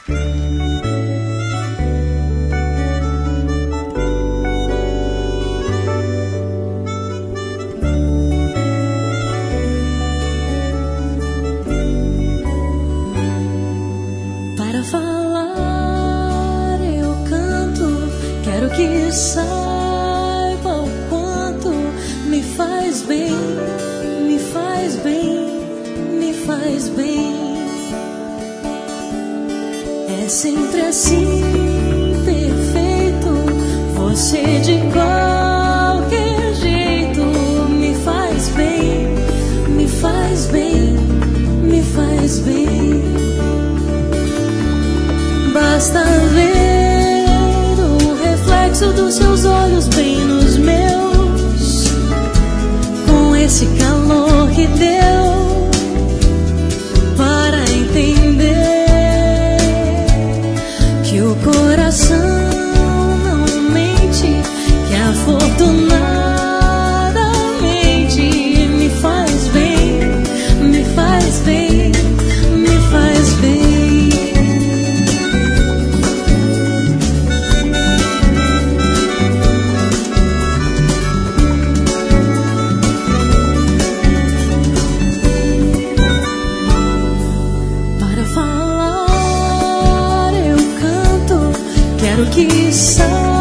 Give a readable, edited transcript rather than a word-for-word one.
Para falar eu canto, quero que saiba o quanto me faz bem, me faz bem, me faz bem. É sempre assim, perfeito, você de qualquer jeito me faz bem, me faz bem, me faz bem. Basta ver o reflexo dos seus olhos bem nos meus, com esse calor que deu, para entender que o coração não mente, que afortunadamente me faz bem, me faz bem, me faz bem. Quero que saiba